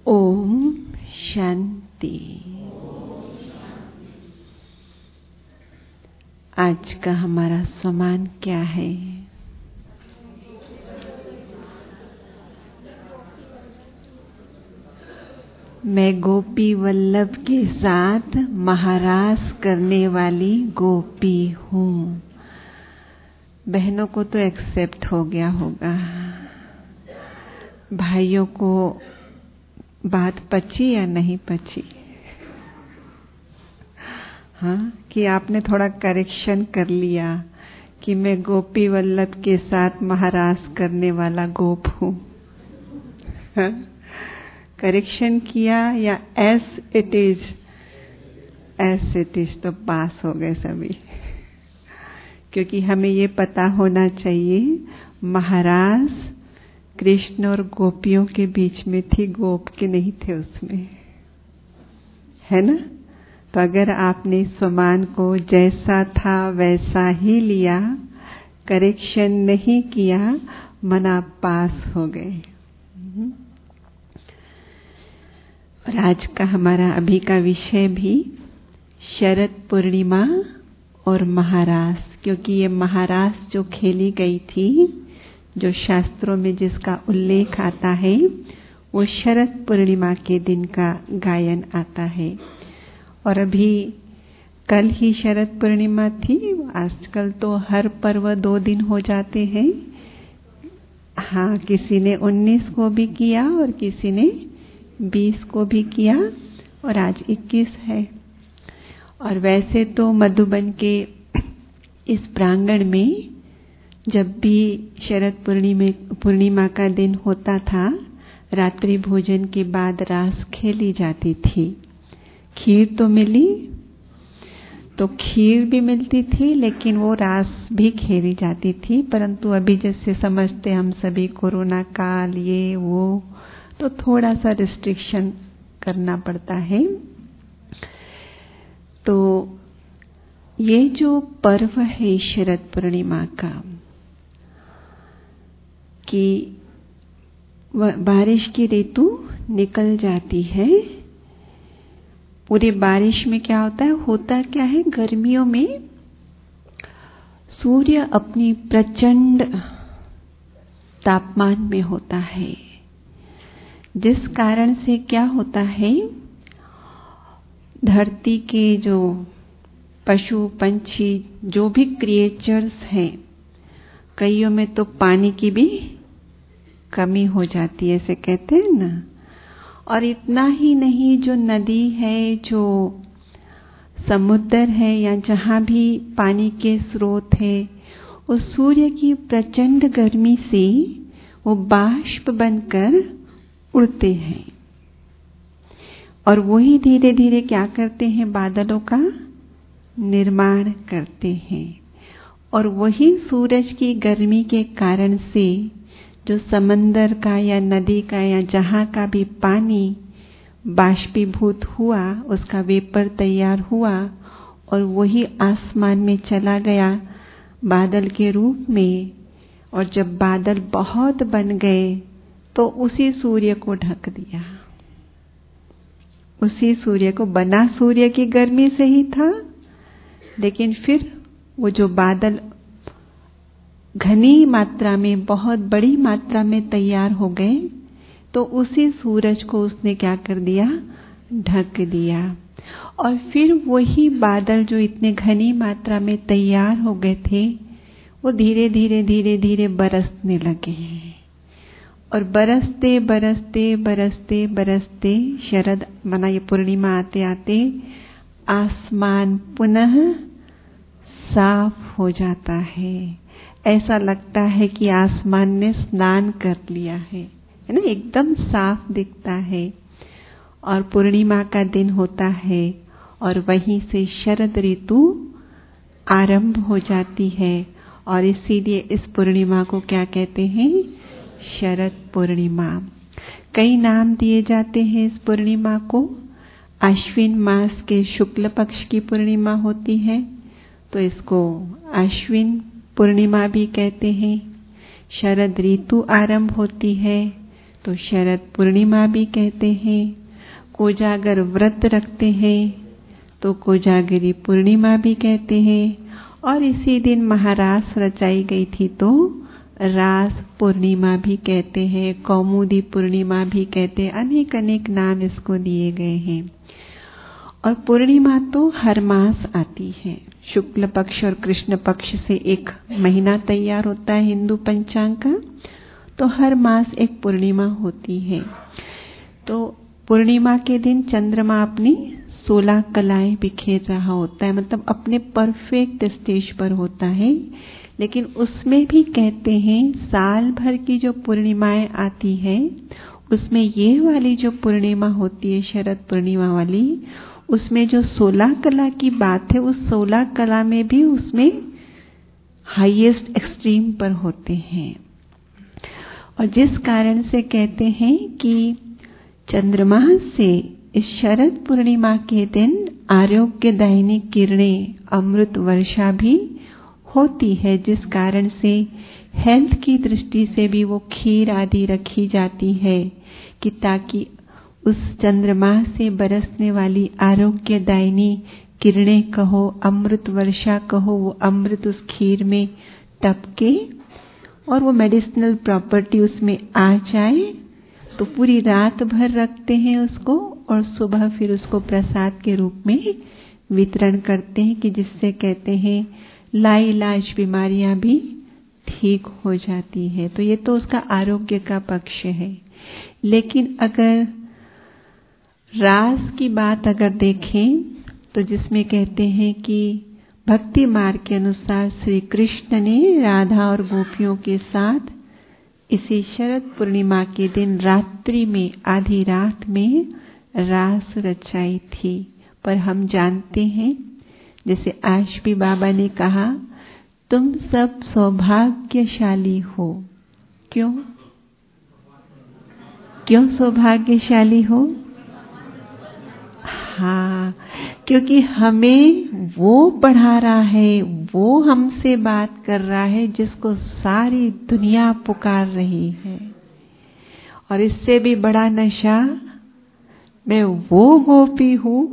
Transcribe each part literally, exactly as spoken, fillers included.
ओम शांति। आज का हमारा सम्मान क्या है? मैं गोपी वल्लभ के साथ महारास करने वाली गोपी हूँ। बहनों को तो एक्सेप्ट हो गया होगा, भाइयों को बात पची या नहीं पची? हाँ, कि आपने थोड़ा करेक्शन कर लिया कि मैं गोपी वल्लभ के साथ महारास करने वाला गोप हूँ। हाँ? करेक्शन किया या as it is as it is तो पास हो गए सभी, क्योंकि हमें ये पता होना चाहिए महाराज कृष्ण और गोपियों के बीच में थी, गोप के नहीं थे उसमें, है ना? तो अगर आपने स्वमान को जैसा था वैसा ही लिया, करेक्शन नहीं किया, मना पास हो गए। और आज का हमारा अभी का विषय भी शरद पूर्णिमा और महारास, क्योंकि ये महारास जो खेली गई थी, जो शास्त्रों में जिसका उल्लेख आता है, वो शरद पूर्णिमा के दिन का गायन आता है। और अभी कल ही शरद पूर्णिमा थी। आजकल तो हर पर्व दो दिन हो जाते हैं। हाँ, किसी ने उन्नीस को भी किया और किसी ने बीस को भी किया और आज इक्कीस है। और वैसे तो मधुबन के इस प्रांगण में जब भी शरद पूर्णिमा पूर्णिमा का दिन होता था, रात्रि भोजन के बाद रास खेली जाती थी। खीर तो मिली, तो खीर भी मिलती थी, लेकिन वो रास भी खेली जाती थी। परंतु अभी जैसे समझते हम सभी कोरोना काल ये वो, तो थोड़ा सा रिस्ट्रिक्शन करना पड़ता है। तो ये जो पर्व है शरद पूर्णिमा का, कि बारिश की ऋतु निकल जाती है। पूरी बारिश में क्या होता है होता क्या है गर्मियों में सूर्य अपनी प्रचंड तापमान में होता है, जिस कारण से क्या होता है, धरती के जो पशु पंछी जो भी क्रिएचर्स हैं, कईयों में तो पानी की भी कमी हो जाती है, ऐसे कहते हैं ना। और इतना ही नहीं, जो नदी है, जो समुद्र है, या जहाँ भी पानी के स्रोत है, उस सूर्य की प्रचंड गर्मी से वो बाष्प बनकर उड़ते हैं। और वही धीरे धीरे क्या करते हैं, बादलों का निर्माण करते हैं। और वही सूरज की गर्मी के कारण से जो समंदर का या नदी का या जहाँ का भी पानी बाष्पीभूत हुआ, उसका वेपर तैयार हुआ और वही आसमान में चला गया बादल के रूप में। और जब बादल बहुत बन गए तो उसी सूर्य को ढक दिया। उसी सूर्य को, बना सूर्य की गर्मी से ही था, लेकिन फिर वो जो बादल घनी मात्रा में, बहुत बड़ी मात्रा में तैयार हो गए, तो उसी सूरज को उसने क्या कर दिया, ढक दिया। और फिर वही बादल जो इतने घनी मात्रा में तैयार हो गए थे, वो धीरे धीरे धीरे धीरे बरसने लगे। और बरसते बरसते बरसते बरसते शरद माना ये पूर्णिमा आते आते आसमान पुनः साफ हो जाता है। ऐसा लगता है कि आसमान ने स्नान कर लिया है, है ना, एकदम साफ दिखता है। और पूर्णिमा का दिन होता है और वहीं से शरद ऋतु आरंभ हो जाती है। और इसीलिए इस पूर्णिमा को क्या कहते हैं, शरद पूर्णिमा। कई नाम दिए जाते हैं इस पूर्णिमा को। आश्विन मास के शुक्ल पक्ष की पूर्णिमा होती है, तो इसको आश्विन पूर्णिमा भी कहते हैं। शरद ऋतु आरंभ होती है तो शरद पूर्णिमा भी कहते हैं। कोजागर व्रत रखते हैं तो कोजागरी पूर्णिमा भी कहते हैं। और इसी दिन महारास रचाई गई थी तो रास पूर्णिमा भी कहते हैं, कौमुदी पूर्णिमा भी कहते हैं। अनेक अनेक नाम इसको दिए गए हैं। और पूर्णिमा तो हर मास आती है। शुक्ल पक्ष और कृष्ण पक्ष से एक महीना तैयार होता है हिंदू पंचांग का, तो हर मास एक पूर्णिमा होती है। तो पूर्णिमा के दिन चंद्रमा अपनी सोलह कलाएं बिखेर रहा होता है, मतलब अपने परफेक्ट स्टेज पर होता है। लेकिन उसमें भी कहते हैं साल भर की जो पूर्णिमाएं आती है उसमें ये वाली जो पूर्णिमा होती है शरद पूर्णिमा वाली, उसमें जो सोलह कला की बात है उस सोलह कला में भी उसमें हाईएस्ट एक्सट्रीम पर होते हैं। और जिस कारण से कहते हैं कि चंद्रमा से इस शरद पूर्णिमा के दिन आरोग्यदायिनी किरणें अमृत वर्षा भी होती है, जिस कारण से हेल्थ की दृष्टि से भी वो खीर आदि रखी जाती है कि ताकि उस चंद्रमा से बरसने वाली आरोग्यदायिनी किरणें कहो, अमृत वर्षा कहो, वो अमृत उस खीर में टपके और वो मेडिसिनल प्रॉपर्टी उसमें आ जाए। तो पूरी रात भर रखते हैं उसको और सुबह फिर उसको प्रसाद के रूप में वितरण करते हैं कि जिससे कहते हैं लाइलाज बीमारियां भी ठीक हो जाती है। तो ये तो उसका आरोग्य का पक्ष है। लेकिन अगर रास की बात अगर देखें तो जिसमें कहते हैं कि भक्ति मार्ग के अनुसार श्री कृष्ण ने राधा और गोपियों के साथ इसी शरद पूर्णिमा के दिन रात्रि में आधी रात में रास रचाई थी। पर हम जानते हैं जैसे आज भी बाबा ने कहा तुम सब सौभाग्यशाली हो। क्यों क्यों सौभाग्यशाली हो? हाँ, क्योंकि हमें वो पढ़ा रहा है, वो हमसे बात कर रहा है जिसको सारी दुनिया पुकार रही है। और इससे भी बड़ा नशा, मैं वो गोपी हूँ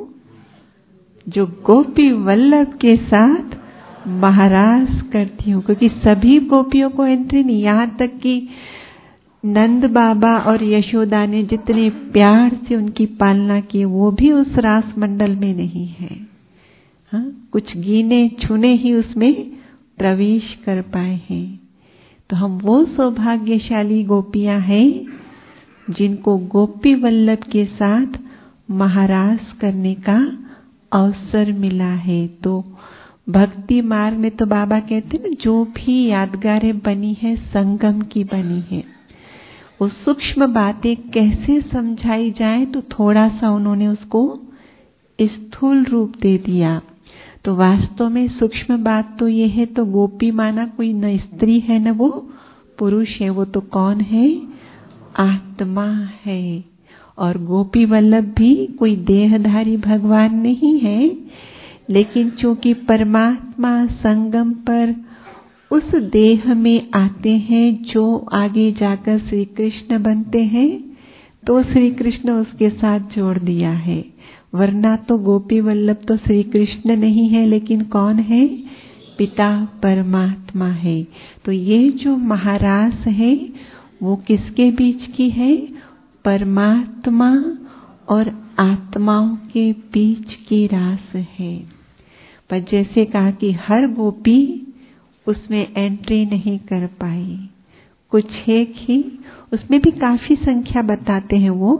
जो गोपी वल्लभ के साथ महारास करती हूँ। क्योंकि सभी गोपियों को एंट्री नहीं, यहाँ तक कि नंद बाबा और यशोदा ने जितने प्यार से उनकी पालना की वो भी उस रास मंडल में नहीं है। हाँ, कुछ गिने छुने ही उसमें प्रवेश कर पाए हैं। तो हम वो सौभाग्यशाली गोपियां हैं जिनको गोपी वल्लभ के साथ महारास करने का अवसर मिला है। तो भक्ति मार्ग में तो बाबा कहते हैं जो भी यादगारें बनी है संगम की बनी है। वो सूक्ष्म बातें कैसे समझाई जाए तो थोड़ा सा उन्होंने उसको स्थूल रूप दे दिया। तो वास्तव में सूक्ष्म बात तो ये है, तो गोपी माना कोई न स्त्री है न वो पुरुष है, वो तो कौन है? आत्मा है। और गोपी वल्लभ भी कोई देहधारी भगवान नहीं है, लेकिन चूंकि परमात्मा संगम पर उस देह में आते हैं जो आगे जाकर श्री कृष्ण बनते हैं, तो श्री कृष्ण उसके साथ जोड़ दिया है। वरना तो गोपी वल्लभ तो श्री कृष्ण नहीं है, लेकिन कौन है? पिता परमात्मा है। तो ये जो महारास है वो किसके बीच की है? परमात्मा और आत्माओं के बीच की रास है। पर जैसे कहा कि हर गोपी उसमें एंट्री नहीं कर पाई, कुछ एक ही, उसमें भी काफी संख्या बताते हैं वो,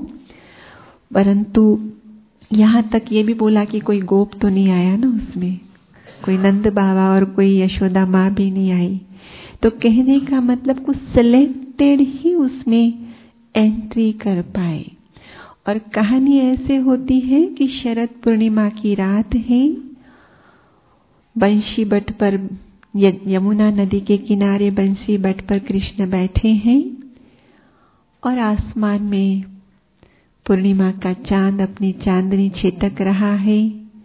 परंतु यहाँ तक ये भी बोला कि कोई गोप तो नहीं आया ना उसमें, कोई नंद बाबा और कोई यशोदा माँ भी नहीं आई। तो कहने का मतलब कुछ सिलेक्टेड ही उसमें एंट्री कर पाए। और कहानी ऐसे होती है कि शरद पूर्णिमा की रात है, बंशी बट पर यमुना नदी के किनारे बंसी बट पर कृष्ण बैठे हैं और आसमान में पूर्णिमा का चांद अपनी चांदनी छिटक रहा है।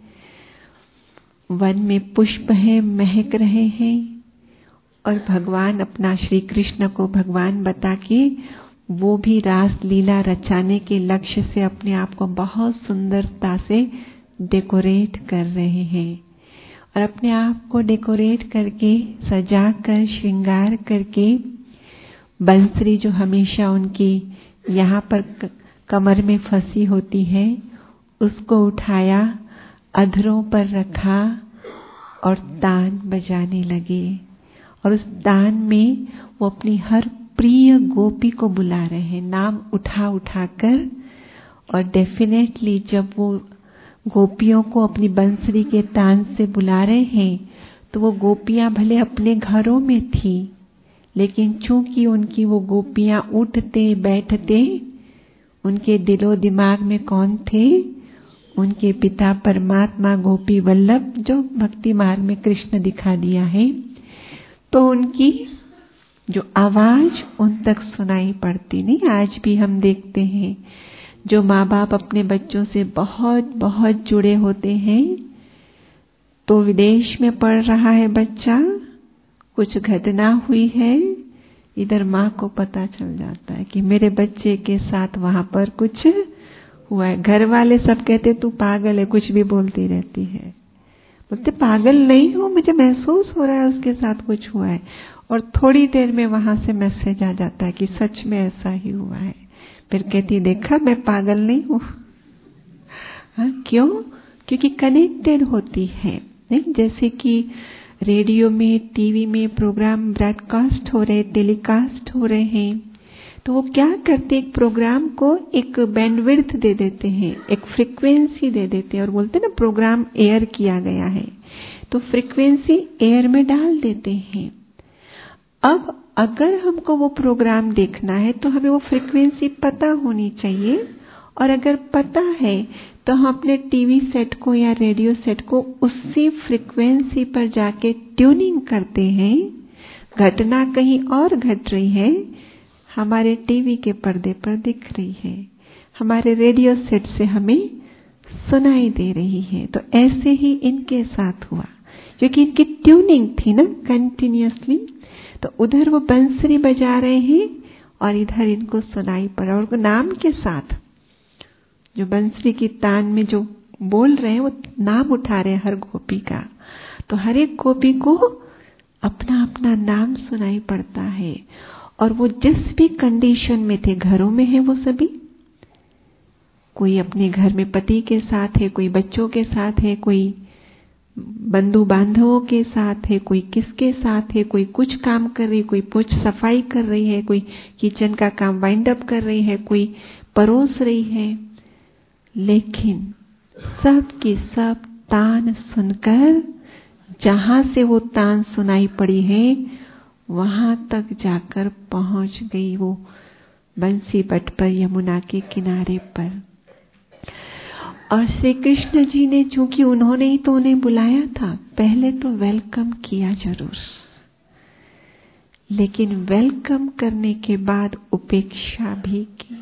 वन में पुष्प है, महक रहे हैं और भगवान अपना श्री कृष्ण को भगवान बता के वो भी रास लीला रचाने के लक्ष्य से अपने आप को बहुत सुंदरता से डेकोरेट कर रहे हैं और अपने आप को डेकोरेट करके सजा कर श्रृंगार करके बंसरी जो हमेशा उनकी यहाँ पर कमर में फंसी होती है उसको उठाया, अधरों पर रखा और तान बजाने लगे। और उस तान में वो अपनी हर प्रिय गोपी को बुला रहे हैं नाम उठा उठा कर। और डेफिनेटली जब वो गोपियों को अपनी बंसरी के तान से बुला रहे हैं तो वो गोपियां भले अपने घरों में थी, लेकिन चूंकि उनकी वो गोपियां उठते बैठते उनके दिलो दिमाग में कौन थे? उनके पिता परमात्मा गोपी वल्लभ जो भक्ति मार्ग में कृष्ण दिखा दिया है। तो उनकी जो आवाज उन तक सुनाई पड़ती नहीं। आज भी हम देखते हैं जो माँ बाप अपने बच्चों से बहुत बहुत जुड़े होते हैं, तो विदेश में पढ़ रहा है बच्चा, कुछ घटना हुई है, इधर माँ को पता चल जाता है कि मेरे बच्चे के साथ वहां पर कुछ हुआ है। घर वाले सब कहते तू पागल है, कुछ भी बोलती रहती है। बोलते पागल नहीं हो, मुझे महसूस हो रहा है उसके साथ कुछ हुआ है। और थोड़ी देर में वहां से मैसेज आ जाता है कि सच में ऐसा ही हुआ है। फिर कहती देखा मैं पागल नहीं हूं। हाँ, क्यों? क्योंकि कनेक्टेड होती है नहीं। जैसे कि रेडियो में, टीवी में प्रोग्राम ब्रॉडकास्ट हो रहे, टेलीकास्ट हो रहे हैं, तो वो क्या करते, एक प्रोग्राम को एक बैंडविड्थ दे देते हैं, एक फ्रीक्वेंसी दे देते हैं और बोलते हैं ना प्रोग्राम एयर किया गया है, तो फ्रीक्वेंसी एयर में डाल देते हैं। अब अगर हमको वो प्रोग्राम देखना है तो हमें वो फ्रीक्वेंसी पता होनी चाहिए, और अगर पता है तो हम अपने टीवी सेट को या रेडियो सेट को उसी फ्रीक्वेंसी पर जाके ट्यूनिंग करते हैं। घटना कहीं और घट रही है, हमारे टीवी के पर्दे पर दिख रही है, हमारे रेडियो सेट से हमें सुनाई दे रही है। तो ऐसे ही इनके साथ हुआ, क्योंकि इनकी ट्यूनिंग थी ना कंटिन्यूअसली। तो उधर वो बंसरी बजा रहे हैं और इधर इनको सुनाई पड़ा, और नाम के साथ जो बंसरी की तान में जो बोल रहे हैं वो नाम उठा रहे हैं हर गोपी का। तो हर एक गोपी को अपना अपना नाम सुनाई पड़ता है। और वो जिस भी कंडीशन में थे, घरों में है वो सभी, कोई अपने घर में पति के साथ है, कोई बच्चों के साथ है, कोई बंधु बांधवों के साथ है, कोई किसके साथ है, कोई कुछ काम कर रही है, कोई पोछ सफाई कर रही है, कोई किचन का काम वाइंड अप कर रही है, कोई परोस रही है। लेकिन सब की सब तान सुनकर, जहां से वो तान सुनाई पड़ी है वहां तक जाकर पहुंच गई वो बंसी बट पर, यमुना के किनारे पर। और श्री कृष्ण जी ने, चूंकि उन्होंने ही तो उन्हें बुलाया था, पहले तो वेलकम किया जरूर, लेकिन वेलकम करने के बाद उपेक्षा भी की।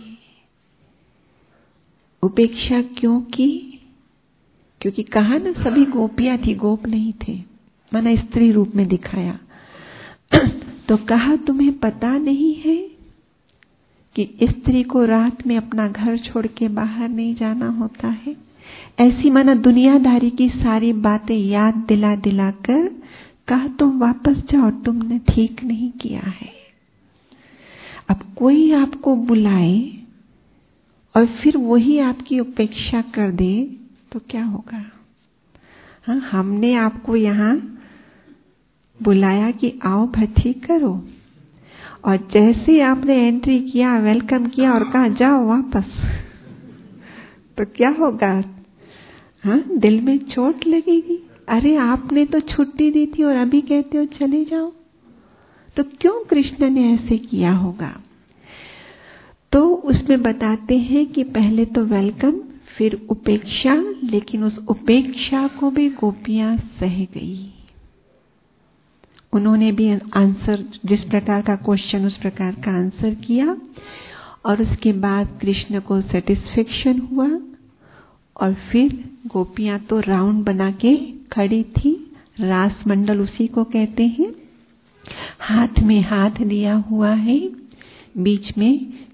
उपेक्षा क्यों की? क्योंकि कहा ना सभी गोपियां थी, गोप नहीं थे, माना स्त्री रूप में दिखाया। तो कहा तुम्हें पता नहीं है कि स्त्री को रात में अपना घर छोड़ के बाहर नहीं जाना होता है। ऐसी माना दुनियादारी की सारी बातें याद दिला दिला कर कहा तुम वापस जाओ, तुमने ठीक नहीं किया है। अब कोई आपको बुलाए और फिर वही आपकी उपेक्षा कर दे तो क्या होगा? हाँ, हमने आपको यहाँ बुलाया कि आओ भट्टी करो, और जैसे आपने एंट्री किया, वेलकम किया और कहा जाओ वापस, तो क्या होगा? हाँ, दिल में चोट लगेगी। अरे आपने तो छुट्टी दी थी और अभी कहते हो चले जाओ। तो क्यों कृष्ण ने ऐसे किया होगा? तो उसमें बताते हैं कि पहले तो वेलकम, फिर उपेक्षा, लेकिन उस उपेक्षा को भी गोपियां सह गई। उन्होंने भी आंसर, जिस प्रकार का क्वेश्चन उस प्रकार का आंसर किया, और उसके बाद कृष्ण को सेटिस्फेक्शन हुआ। और फिर गोपियां तो राउंड बना के खड़ी थी, रास मंडल उसी को कहते हैं, हाथ में हाथ लिया हुआ है, बीच में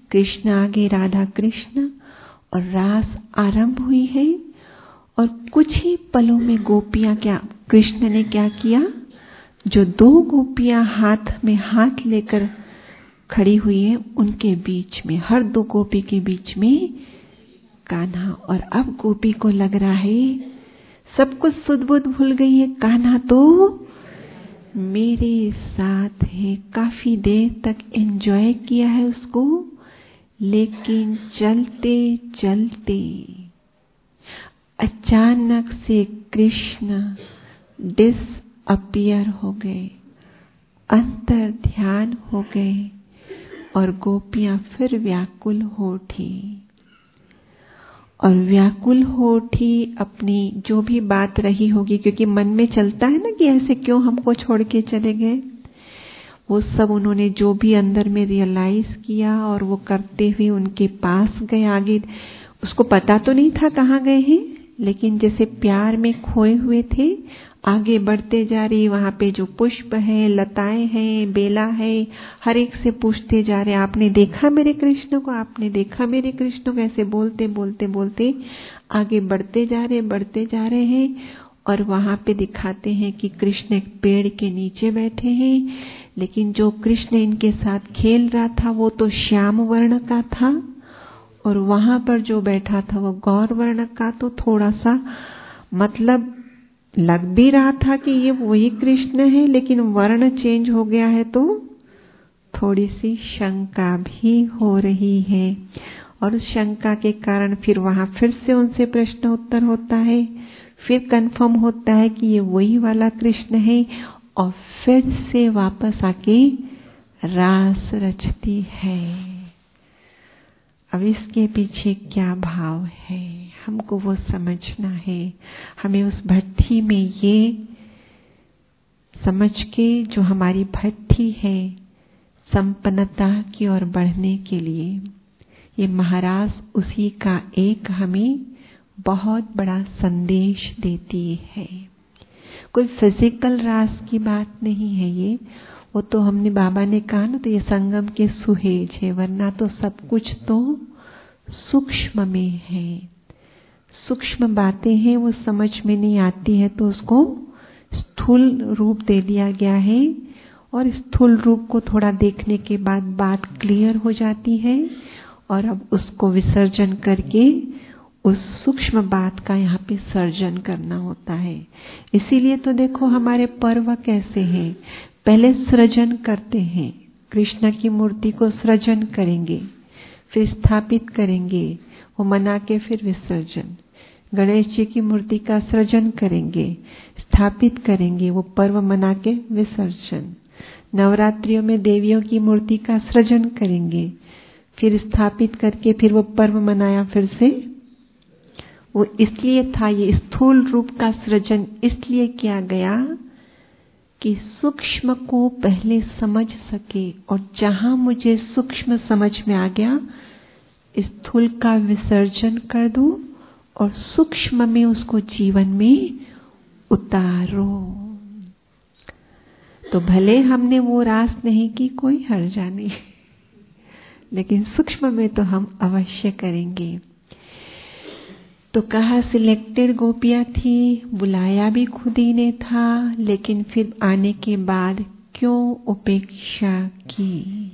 कृष्ण आगे राधा कृष्ण और रास आरंभ हुई है। और कुछ ही पलों में गोपियां क्या, कृष्ण ने क्या किया, जो दो गोपियां हाथ में हाथ लेकर खड़ी हुई है उनके बीच में, हर दो गोपी के बीच में कान्हा। और अब गोपी को लग रहा है सब कुछ सुध बुध भूल गई है, कान्हा तो मेरे साथ है। काफी देर तक एंजॉय किया है उसको, लेकिन चलते चलते अचानक से कृष्ण डिसअपियर हो गए, अंतर ध्यान हो गए और गोपियां फिर व्याकुल हो उठी। और व्याकुल हो उठी अपनी जो भी बात रही होगी, क्योंकि मन में चलता है ना कि ऐसे क्यों हमको छोड़ के चले गए, वो सब उन्होंने जो भी अंदर में रियलाइज किया और वो करते हुए उनके पास गए। आगे उसको पता तो नहीं था कहाँ गए हैं, लेकिन जैसे प्यार में खोए हुए थे, आगे बढ़ते जा रही। वहां पे जो पुष्प है, लताएं हैं, बेला है, हर एक से पूछते जा रहे, आपने देखा मेरे कृष्ण को, आपने देखा मेरे कृष्ण को, ऐसे बोलते बोलते बोलते आगे बढ़ते जा रहे बढ़ते जा रहे हैं। और वहां पे दिखाते हैं कि कृष्ण एक पेड़ के नीचे बैठे हैं, लेकिन जो कृष्ण इनके साथ खेल रहा था वो तो श्याम वर्ण का था, और वहां पर जो बैठा था वो गौर वर्ण का। तो थोड़ा सा मतलब लग भी रहा था कि ये वही कृष्ण है, लेकिन वर्ण चेंज हो गया है तो थोड़ी सी शंका भी हो रही है। और उस शंका के कारण फिर वहां फिर से उनसे प्रश्न उत्तर होता है, फिर कंफर्म होता है कि ये वही वाला कृष्ण है, और फिर से वापस आके रास रचती है। अब इसके पीछे क्या भाव है हमको वो समझना है। हमें उस भट्ठी में ये समझ के, जो हमारी भट्ठी है संपन्नता की ओर बढ़ने के लिए, ये महाराज उसी का एक हमें बहुत बड़ा संदेश देती है। कोई फिजिकल रास की बात नहीं है ये, वो तो हमने बाबा ने कहा ना, तो ये संगम के सुहेज है, वरना तो सब कुछ तो सूक्ष्म में है। सूक्ष्म बातें हैं वो समझ में नहीं आती है, तो उसको स्थूल रूप दे दिया गया है। और स्थूल रूप को थोड़ा देखने के बाद बात क्लियर हो जाती है, और अब उसको विसर्जन करके उस सूक्ष्म बात का यहाँ पे सर्जन करना होता है। इसीलिए तो देखो हमारे पर्व कैसे हैं, पहले सृजन करते हैं, कृष्ण की मूर्ति को सृजन करेंगे, फिर स्थापित करेंगे, वो मना के फिर विसर्जन। गणेश जी की मूर्ति का सृजन करेंगे, स्थापित करेंगे, वो पर्व मना के विसर्जन। नवरात्रियों में देवियों की मूर्ति का सृजन करेंगे, फिर स्थापित करके फिर वो पर्व मनाया फिर से। वो इसलिए था, ये स्थूल रूप का सृजन इसलिए किया गया कि सूक्ष्म को पहले समझ सके, और जहां मुझे सूक्ष्म समझ में आ गया, स्थूल का विसर्जन कर दूं और सूक्ष्म में उसको जीवन में उतारो। तो भले हमने वो रास नहीं की, कोई हर्जा नहीं, लेकिन सूक्ष्म में तो हम अवश्य करेंगे। तो कहा सिलेक्टेड गोपियां थी, बुलाया भी खुद ही ने था, लेकिन फिर आने के बाद क्यों उपेक्षा की?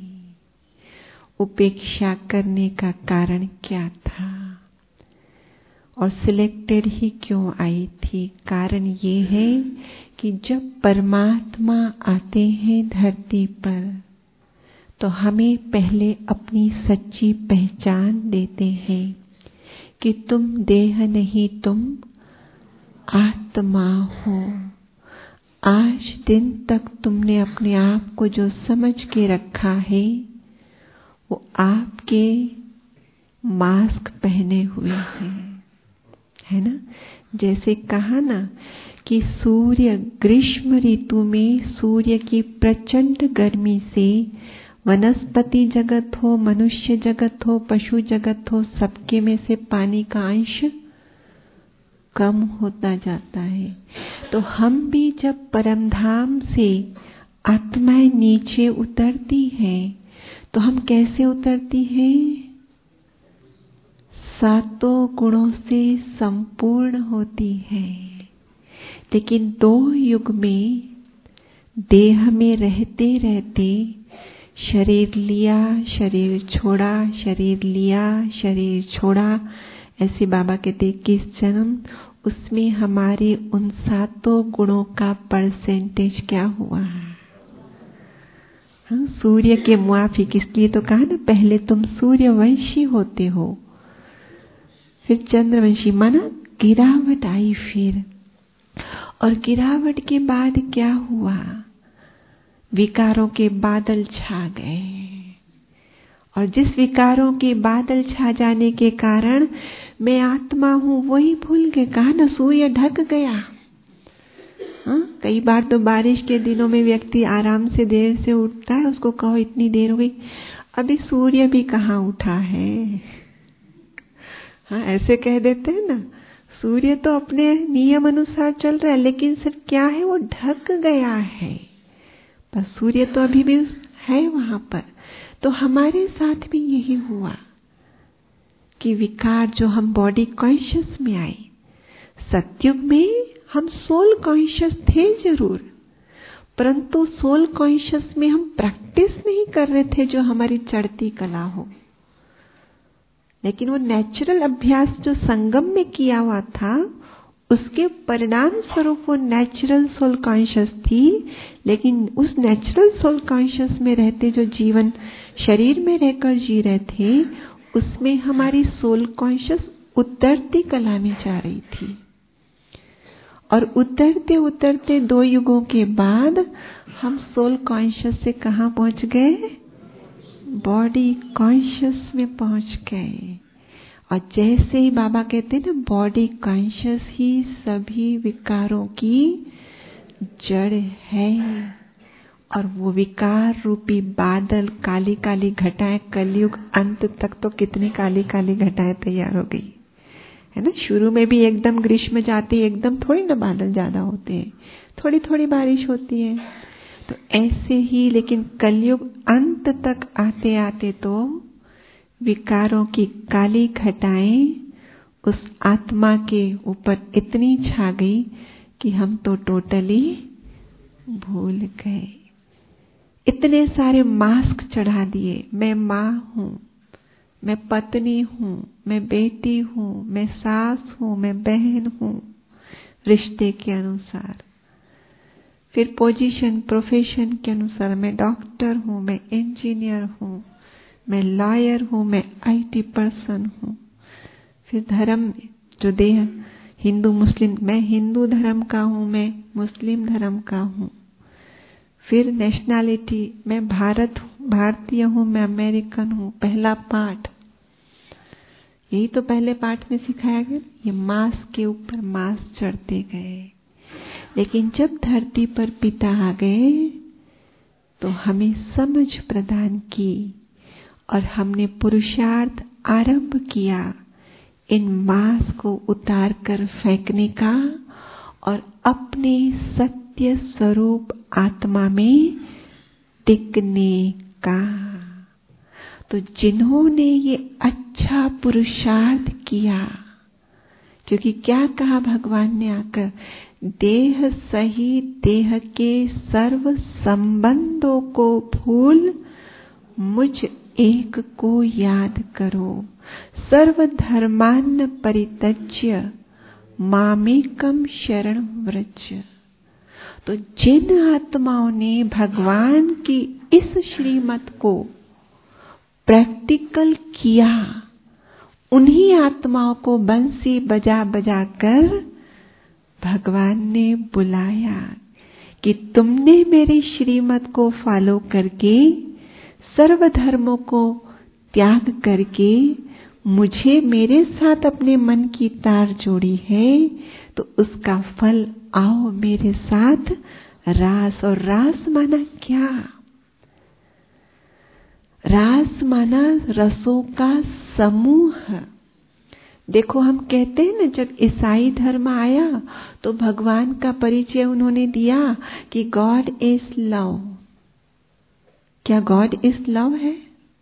उपेक्षा करने का कारण क्या था? और सिलेक्टेड ही क्यों आई थी? कारण ये है कि जब परमात्मा आते हैं धरती पर, तो हमें पहले अपनी सच्ची पहचान देते हैं कि तुम देह नहीं, तुम आत्मा हो। आज दिन तक तुमने अपने आप को जो समझ के रखा है, वो आपके मास्क पहने हुए हैं, है ना। जैसे कहा ना कि सूर्य ग्रीष्म ऋतु में सूर्य की प्रचंड गर्मी से वनस्पति जगत हो, मनुष्य जगत हो, पशु जगत हो, सबके में से पानी का अंश कम होता जाता है। तो हम भी जब परमधाम से आत्माएं नीचे उतरती हैं, तो हम कैसे उतरती हैं? सातों गुणों से संपूर्ण होती है। लेकिन दो युग में देह में रहते रहते शरीर लिया, शरीर छोड़ा, शरीर लिया, शरीर छोड़ा, ऐसे बाबा कहते किस जन्म, उसमें हमारे उन सातों गुणों का परसेंटेज क्या हुआ है? हाँ, सूर्य के मुआफिक, इसलिए तो कहा ना, पहले तुम सूर्यवंशी होते हो, फिर चंद्रवंशी, माना गिरावट आई फिर। और गिरावट के बाद क्या हुआ? विकारों के बादल छा गए। और जिस विकारों के बादल छा जाने के कारण मैं आत्मा हूं वही भूल गए। कहा ना, सूर्य ढक गया। हाँ, कई बार तो बारिश के दिनों में व्यक्ति आराम से देर से उठता है, उसको कहो इतनी देर हो गई, अभी सूर्य भी कहाँ उठा है। हाँ, ऐसे कह देते हैं ना, सूर्य तो अपने नियम अनुसार चल रहा है, लेकिन सिर्फ क्या है, वो ढक गया है, पर सूर्य तो अभी भी है वहां पर। तो हमारे साथ भी यही हुआ कि विकार जो हम बॉडी कॉन्शियस में आए, सत्युग में हम सोल कॉन्शियस थे जरूर, परंतु सोल कॉन्शियस में हम प्रैक्टिस नहीं कर रहे थे जो हमारी चढ़ती कला हो। लेकिन वो नेचुरल अभ्यास जो संगम में किया हुआ था, उसके परिणाम स्वरूप वो नेचुरल सोल कॉन्शियस थी। लेकिन उस नेचुरल सोल कॉन्शियस में रहते जो जीवन शरीर में रहकर जी रहे थे, उसमें हमारी सोल कॉन्शियस उतरती कला में जा रही थी। और उतरते उतरते दो युगों के बाद हम सोल कॉन्शियस से कहाँ पहुंच गए? बॉडी कॉन्शियस में पहुंच गए। और जैसे ही बाबा कहते हैं ना, बॉडी कॉन्शियस ही सभी विकारों की जड़ है। और वो विकार रूपी बादल, काली काली घटाएं, कलयुग अंत तक तो कितनी काली काली घटाएं तैयार हो गई है ना। शुरू में भी एकदम ग्रीष्म जाती है, एकदम थोड़ी ना बादल ज्यादा होते हैं, थोड़ी थोड़ी बारिश होती है। तो ऐसे ही, लेकिन कलयुग अंत तक आते आते तो विकारों की काली घटाएं उस आत्मा के ऊपर इतनी छा गई कि हम तो टोटली भूल गए। इतने सारे मास्क चढ़ा दिए, मैं माँ हूं, मैं पत्नी हूं, मैं बेटी हूं, मैं सास हूं, मैं बहन हूं, रिश्ते के अनुसार। फिर पोजीशन, प्रोफेशन के अनुसार, मैं डॉक्टर हूं, मैं इंजीनियर हूं, मैं लॉयर हूं, मैं आईटी पर्सन हूं। फिर धर्म, जो देह, हिंदू मुस्लिम, मैं हिंदू धर्म का हूं, मैं मुस्लिम धर्म का हूं। फिर नेशनैलिटी, मैं भारत भारतीय हूं, मैं अमेरिकन हूं। पहला पाठ, यही तो पहले पाठ में सिखाया गया। ये मांस के ऊपर मांस चढ़ते गए। लेकिन जब धरती पर पिता आ गए तो हमें समझ प्रदान की और हमने पुरुषार्थ आरंभ किया इन मांस को उतार कर फेंकने का और अपने सत्य स्वरूप आत्मा में टिकने का। तो जिन्होंने ये अच्छा पुरुषार्थ किया, क्योंकि क्या कहा भगवान ने आकर, देह सहित देह के सर्व संबंधों को भूल मुझ एक को याद करो, सर्व धर्मान् परित्यज्य मामेकम शरण व्रज। तो जिन आत्माओं ने भगवान की इस श्रीमत को प्रैक्टिकल किया, उन्हीं आत्माओं को बंसी बजा बजा कर भगवान ने बुलाया कि तुमने मेरी श्रीमत को फॉलो करके, सर्व धर्मों को त्याग करके मुझे मेरे साथ अपने मन की तार जोड़ी है, तो उसका फल आओ मेरे साथ रास। और रास माना क्या? रास माना रसों का समूह। देखो, हम कहते हैं ना, जब ईसाई धर्म आया तो भगवान का परिचय उन्होंने दिया कि गॉड इज लव। क्या गॉड इज लव है?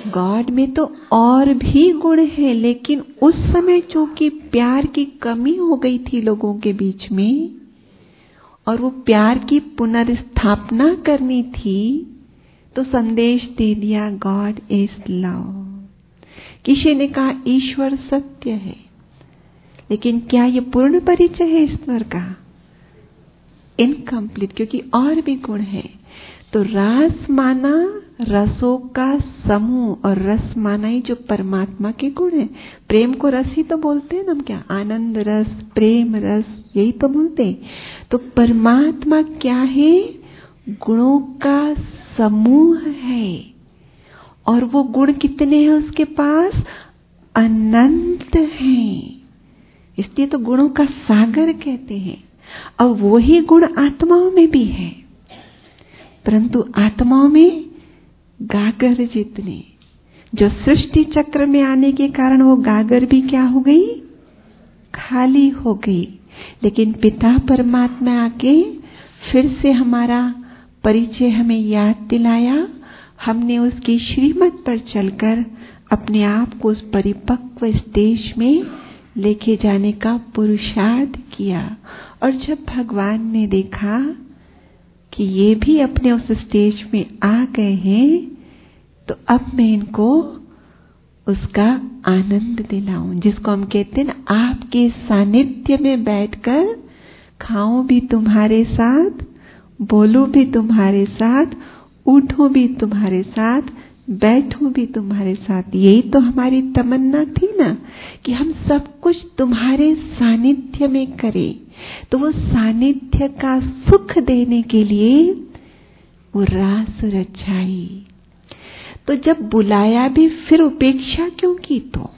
गॉड में तो और भी गुण है, लेकिन उस समय चूंकि प्यार की कमी हो गई थी लोगों के बीच में और वो प्यार की पुनर्स्थापना करनी थी, तो संदेश दे दिया गॉड इज लव। किसी ने कहा ईश्वर सत्य है, लेकिन क्या ये पूर्ण परिचय है ईश्वर का? इनकम्प्लीट, क्योंकि और भी गुण है। तो रास माना रसों का समूह, और रस माना ही जो परमात्मा के गुण है। प्रेम को रस ही तो बोलते हैं ना हम, क्या आनंद रस, प्रेम रस, यही तो बोलते हैं। तो परमात्मा क्या है? गुणों का समूह है। और वो गुण कितने हैं उसके पास? अनंत हैं। इसलिए तो गुणों का सागर कहते हैं। और वही गुण आत्माओं में भी है, परंतु आत्माओं में गागर जितने, जो सृष्टि चक्र में आने के कारण वो गागर भी क्या हो गई? खाली हो गई। लेकिन पिता परमात्मा आके फिर से हमारा परिचय हमें याद दिलाया। हमने उसकी श्रीमत पर चलकर अपने आप को उस परिपक्व स्टेज में लेके जाने का पुरुषार्थ किया। और जब भगवान ने देखा कि ये भी अपने उस स्टेज में आ गए हैं, तो अब मैं इनको उसका आनंद दिलाऊं, जिसको हम कहते हैं ना, आपके सानिध्य में बैठकर खाऊं भी तुम्हारे साथ, बोलूं भी तुम्हारे साथ, उठूं भी तुम्हारे साथ, बैठूं भी तुम्हारे साथ। यही तो हमारी तमन्ना थी ना, कि हम सब कुछ तुम्हारे सानिध्य में करें। तो वो सानिध्य का सुख देने के लिए वो रास रचाई। तो जब बुलाया भी, फिर उपेक्षा क्यों की? तो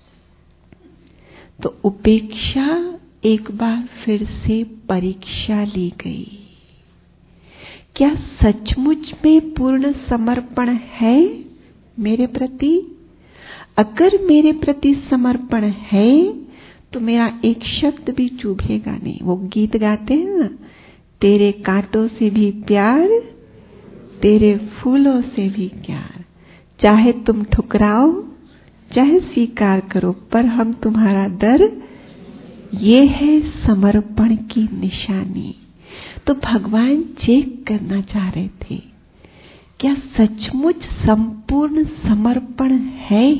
तो उपेक्षा एक बार फिर से परीक्षा ली गई। क्या सचमुच में पूर्ण समर्पण है मेरे प्रति? अगर मेरे प्रति समर्पण है तो मेरा एक शब्द भी चुभेगा नहीं। वो गीत गाते हैं ना, तेरे कांटों से भी प्यार, तेरे फूलों से भी प्यार, चाहे तुम ठुकराओ चाहे स्वीकार करो, पर हम तुम्हारा दर, ये है समर्पण की निशानी। तो भगवान चेक करना चाह रहे थे, क्या सचमुच संपूर्ण समर्पण है?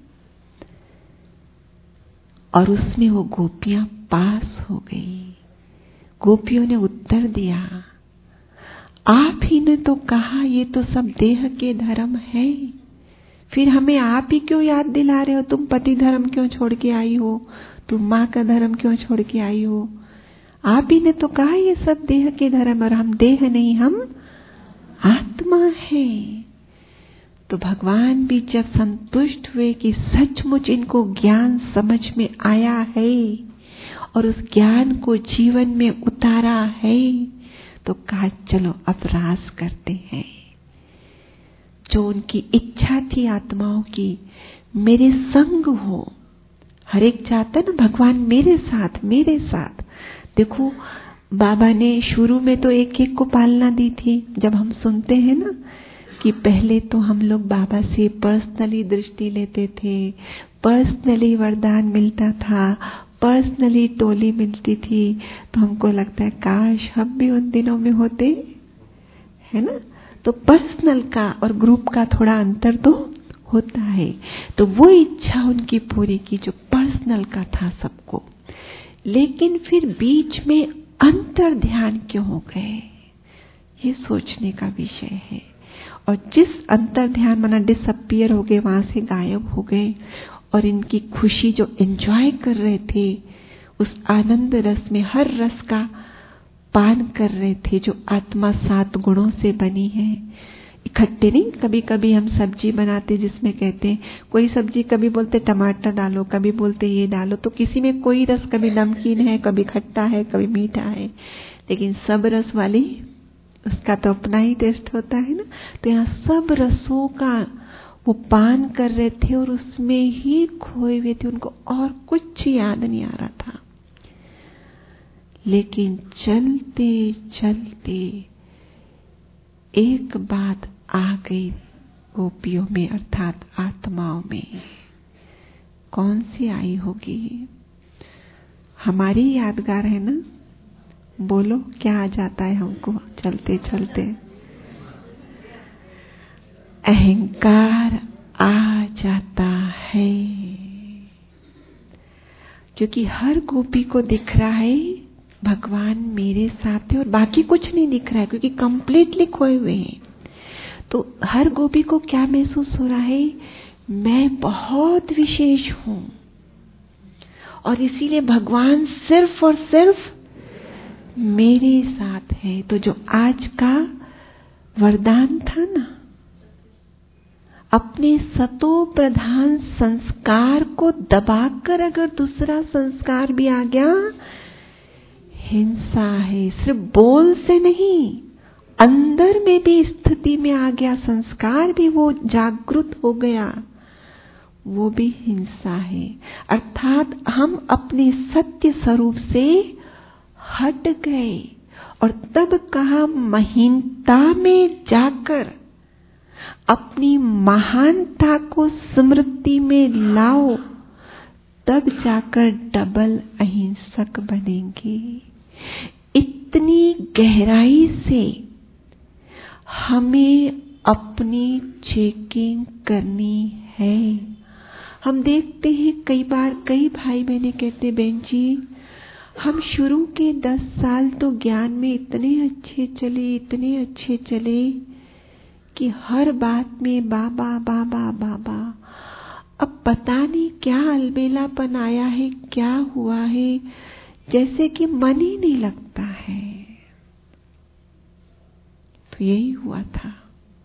और उसमें वो गोपियां पास हो गई। गोपियों ने उत्तर दिया, आप ही ने तो कहा ये तो सब देह के धर्म है, फिर हमें आप ही क्यों याद दिला रहे हो? तुम पति धर्म क्यों छोड़ के आई हो? तुम माँ का धर्म क्यों छोड़ के आई हो? आप ही ने तो कहा ये सब देह के धर्म, और हम देह नहीं, हम आत्मा है। तो भगवान भी जब संतुष्ट हुए कि सचमुच इनको ज्ञान समझ में आया है और उस ज्ञान को जीवन में उतारा है, तो कहा चलो अब रास करते हैं। जो उनकी इच्छा थी आत्माओं की, मेरे संग हो। हर एक चाहता ना भगवान मेरे साथ, मेरे साथ। देखो बाबा ने शुरू में तो एक एक को पालना दी थी। जब हम सुनते हैं ना कि पहले तो हम लोग बाबा से पर्सनली दृष्टि लेते थे, पर्सनली वरदान मिलता था, पर्सनली टोली मिलती थी, तो हमको लगता है काश हम भी उन दिनों में होते, है ना। तो पर्सनल का और ग्रुप का थोड़ा अंतर तो होता है। तो वो इच्छा उनकी पूरी की जो पर्सनल का था सबको। लेकिन फिर बीच में अंतर ध्यान क्यों हो गए, ये सोचने का विषय है। और जिस अंतर ध्यान माना डिसअपियर हो गए, वहां से गायब हो गए, और इनकी खुशी जो एंजॉय कर रहे थे उस आनंद रस में, हर रस का पान कर रहे थे जो आत्मा सात गुणों से बनी है। इकट्ठे नहीं, कभी कभी हम सब्जी बनाते जिसमें कहते हैं, कोई सब्जी कभी बोलते टमाटर डालो, कभी बोलते ये डालो, तो किसी में कोई रस, कभी नमकीन है, कभी खट्टा है, कभी मीठा है, लेकिन सब रस वाली उसका तो अपना ही टेस्ट होता है ना। तो यहाँ सब रसों का वो पान कर रहे थे और उसमें ही खोए हुए थे, उनको और कुछ याद नहीं आ रहा था। लेकिन चलते चलते एक बात आ गई गोपियों में अर्थात आत्माओं में कौन सी आई होगी? हमारी यादगार है ना? बोलो क्या आ जाता है हमको चलते चलते? अहंकार आ जाता है, क्योंकि हर गोपी को दिख रहा है भगवान मेरे साथ है और बाकी कुछ नहीं दिख रहा है, क्योंकि कंप्लीटली खोए हुए हैं। तो हर गोपी को क्या महसूस हो रहा है? मैं बहुत विशेष हूं और इसीलिए भगवान सिर्फ और सिर्फ मेरे साथ है। तो जो आज का वरदान था ना, अपने सतो प्रधान संस्कार को दबाकर अगर दूसरा संस्कार भी आ गया, हिंसा है। सिर्फ बोल से नहीं, अंदर में भी स्थिति में आ गया, संस्कार भी वो जागृत हो गया, वो भी हिंसा है। अर्थात हम अपने सत्य स्वरूप से हट गए। और तब कहा, महीनता में जाकर अपनी महानता को स्मृति में लाओ, तब जाकर डबल अहिंसक बनेंगे। इतनी गहराई से हमें अपनी चेकिंग करनी है। हम देखते हैं कई बार कई भाई बहने कहते, बहन जी हम शुरू के दस साल तो ज्ञान में इतने अच्छे चले, इतने अच्छे चले कि हर बात में बाबा बाबा बाबा, अब पता नहीं क्या अलबेलापन आया है, क्या हुआ है, जैसे कि मन ही नहीं लगता है। तो यही हुआ था,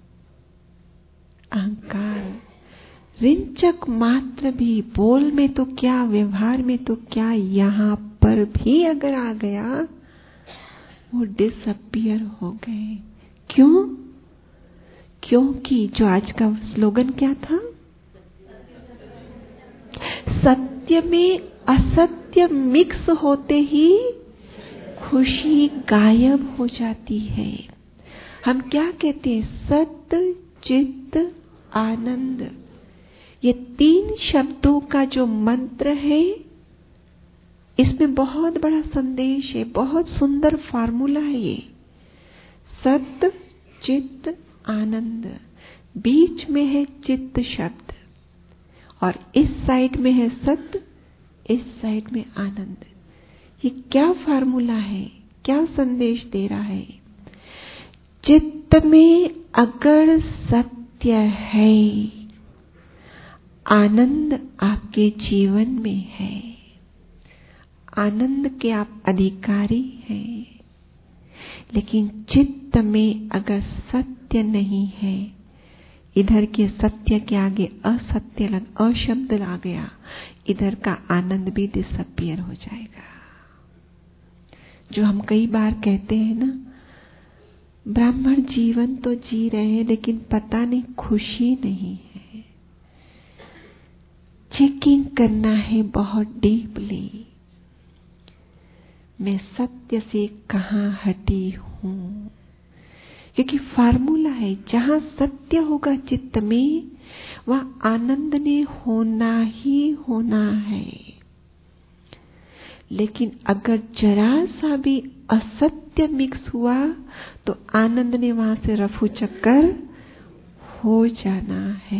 अहंकार। रिंचक मात्र भी, बोल में तो क्या, व्यवहार में तो क्या, यहां पर भी अगर आ गया, वो डिसअपियर हो गए। क्यों? क्योंकि जो आज का स्लोगन क्या था? सत्य में असत्य मिक्स होते ही खुशी गायब हो जाती है। हम क्या कहते हैं? सत्य चित्त आनंद। ये तीन शब्दों का जो मंत्र है, इसमें बहुत बड़ा संदेश है, बहुत सुंदर फार्मूला है ये। सत्य चित्त आनंद, बीच में है चित्त शब्द, और इस साइड में है सत्य, इस साइड में आनंद। ये क्या फार्मूला है, क्या संदेश दे रहा है? चित्त में अगर सत्य है, आनंद आपके जीवन में है, आनंद के आप अधिकारी हैं। लेकिन चित्त में अगर सत्य नहीं है, इधर के सत्य के आगे असत्य लग अशब्द आ गया, इधर का आनंद भी डिसअपियर हो जाएगा। जो हम कई बार कहते हैं ना, ब्राह्मण जीवन तो जी रहे हैं लेकिन पता नहीं खुशी नहीं है। चेकिंग करना है बहुत डीपली, मैं सत्य से कहां हटी हूं, क्योंकि फार्मूला है, जहां सत्य होगा चित्त में, वह आनंद ने होना ही होना है। लेकिन अगर जरा सा भी असत्य मिक्स हुआ तो आनंद ने वहां से रफू चक्कर हो जाना है।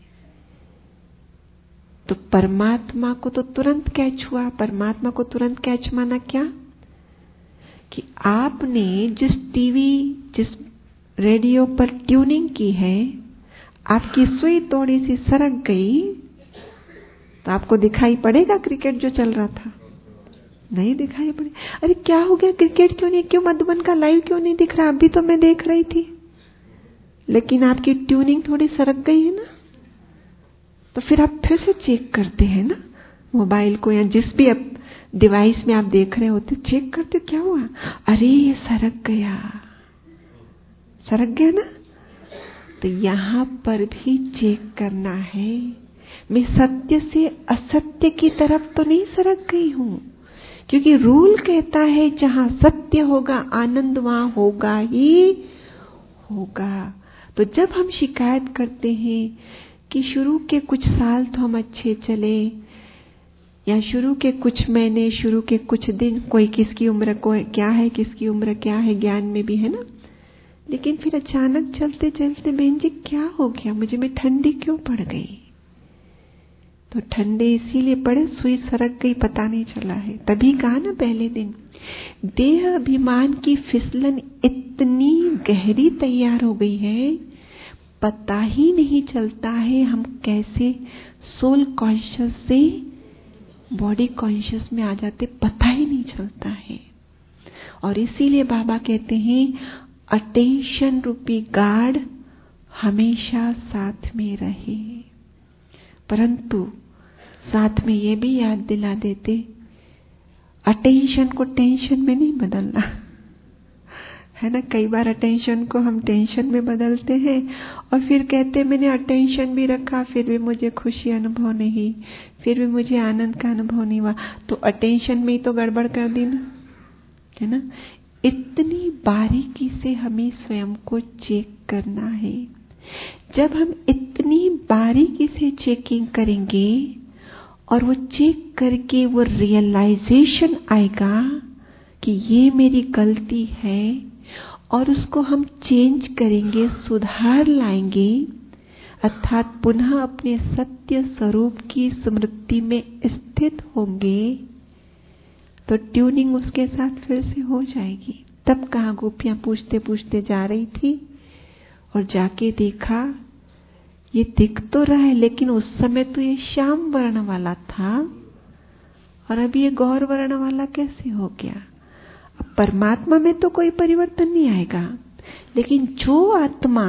तो परमात्मा को तो तुरंत कैच हुआ, परमात्मा को तुरंत कैच माना क्या? कि आपने जिस टीवी जिस रेडियो पर ट्यूनिंग की है, आपकी सुई थोड़ी सी सरक गई तो आपको दिखाई पड़ेगा क्रिकेट जो चल रहा था? नहीं दिखाई पड़े। अरे क्या हो गया, क्रिकेट क्यों नहीं, क्यों मधुबन का लाइव क्यों नहीं दिख रहा? अभी तो मैं देख रही थी। लेकिन आपकी ट्यूनिंग थोड़ी सरक गई है ना, तो फिर आप फिर से चेक करते हैं ना मोबाइल को, या जिस भी आप डिवाइस में आप देख रहे होते, चेक करते क्या हुआ, अरे ये सरक गया, सरक गया ना। तो यहां पर भी चेक करना है, मैं सत्य से असत्य की तरफ तो नहीं सरक गई हूं, क्योंकि रूल कहता है जहां सत्य होगा आनंद वहां होगा ही होगा। तो जब हम शिकायत करते हैं कि शुरू के कुछ साल तो हम अच्छे चले, या शुरू के कुछ महीने, शुरू के कुछ दिन, कोई किसकी उम्र को क्या है, किसकी उम्र क्या है, ज्ञान में भी है ना, लेकिन फिर अचानक चलते चलते बहन जी क्या हो गया, मुझे में ठंडी क्यों पड़ गई? तो ठंडे इसीलिए पड़े, सुई सरक गई, पता नहीं चला है। तभी कहा ना पहले दिन, देह अभिमान की फिसलन इतनी गहरी तैयार हो गई है, पता ही नहीं चलता है हम कैसे सोल कॉन्शियस से बॉडी कॉन्शियस में आ जाते, पता ही नहीं चलता है। और इसीलिए बाबा कहते हैं अटेंशन रूपी गार्ड हमेशा साथ में रहे, परंतु साथ में ये भी याद दिला देते अटेंशन को टेंशन में नहीं बदलना, है ना। कई बार अटेंशन को हम टेंशन में बदलते हैं और फिर कहते मैंने अटेंशन भी रखा, फिर भी मुझे खुशी अनुभव नहीं, फिर भी मुझे आनंद का अनुभव नहीं हुआ, तो अटेंशन में ही तो गड़बड़ कर दी ना, है ना। इतनी बारीकी से हमें स्वयं को चेक करना है। जब हम इतनी बारीकी से चेकिंग करेंगे और वो चेक करके वो रियलाइजेशन आएगा कि ये मेरी गलती है, और उसको हम चेंज करेंगे, सुधार लाएंगे, अर्थात पुनः अपने सत्य स्वरूप की स्मृति में स्थित होंगे, तो ट्यूनिंग उसके साथ फिर से हो जाएगी। तब कहाँ गोपियां पूछते पूछते जा रही थी और जाके देखा ये दिख तो रहा है, लेकिन उस समय तो ये श्याम वर्ण वाला था और अभी ये गौर वर्ण वाला कैसे हो गया। अब परमात्मा में तो कोई परिवर्तन नहीं आएगा, लेकिन जो आत्मा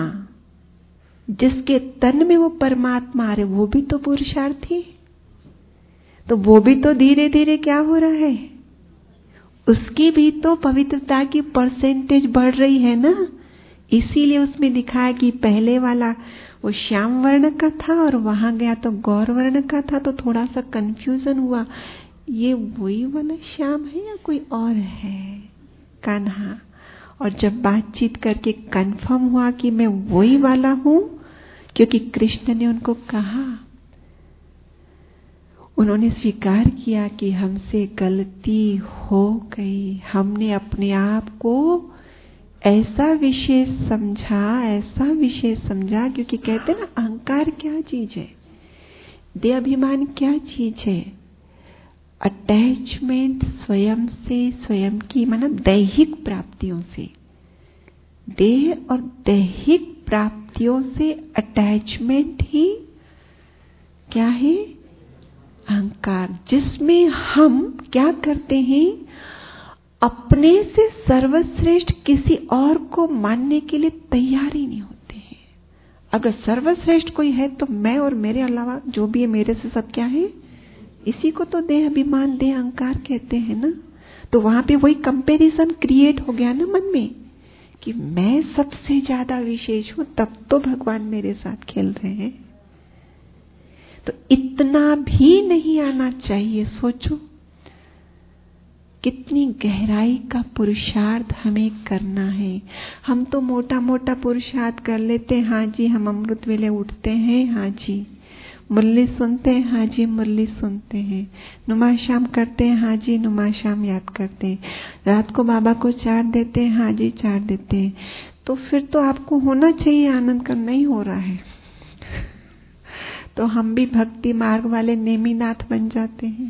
जिसके तन में वो परमात्मा आ रहे, वो भी तो पुरुषार्थी, तो वो भी तो धीरे धीरे क्या हो रहा है, उसकी भी तो पवित्रता की परसेंटेज बढ़ रही है ना। इसीलिए उसमें लिखा है कि पहले वाला वो श्याम वर्ण का था और वहां गया तो गौर वर्ण का था, तो थोड़ा सा कंफ्यूजन हुआ, ये वही वाला श्याम है या कोई और है कान्हा। और जब बातचीत करके कंफर्म हुआ कि मैं वही वाला हूं, क्योंकि कृष्ण ने उनको कहा, उन्होंने स्वीकार किया कि हमसे गलती हो गई, हमने अपने आप को ऐसा विशेष समझा, ऐसा विशेष समझा, क्योंकि कहते हैं ना अहंकार क्या चीज है, देह अभिमान क्या चीज है, अटैचमेंट स्वयं से, स्वयं की मतलब दैहिक प्राप्तियों से, देह और दैहिक प्राप्तियों से अटैचमेंट ही क्या है, अहंकार, जिसमें हम क्या करते हैं, अपने से सर्वश्रेष्ठ किसी और को मानने के लिए तैयार ही नहीं होते हैं। अगर सर्वश्रेष्ठ कोई है तो मैं और मेरे अलावा जो भी है मेरे से सब क्या है, इसी को तो देह अभिमान, देह अहंकार कहते हैं ना। तो वहां पे वही कंपैरिजन क्रिएट हो गया ना मन में कि मैं सबसे ज्यादा विशेष हूं, तब तो भगवान मेरे साथ खेल रहे हैं। तो इतना भी नहीं आना चाहिए। सोचो कितनी गहराई का पुरुषार्थ हमें करना है। हम तो मोटा मोटा पुरुषार्थ कर लेते हैं, हाँ जी हम अमृत वेले उठते हैं, हाँ जी मुरली सुनते हैं, हाँ जी मुरली सुनते हैं, नुमा शाम करते हैं, हाँ जी नुमा शाम याद करते हैं, रात को बाबा को चार देते हैं, हाँ जी चार देते हैं। तो फिर तो आपको होना चाहिए आनंद का, नहीं हो रहा है तो हम भी भक्ति मार्ग वाले नेमीनाथ बन जाते हैं।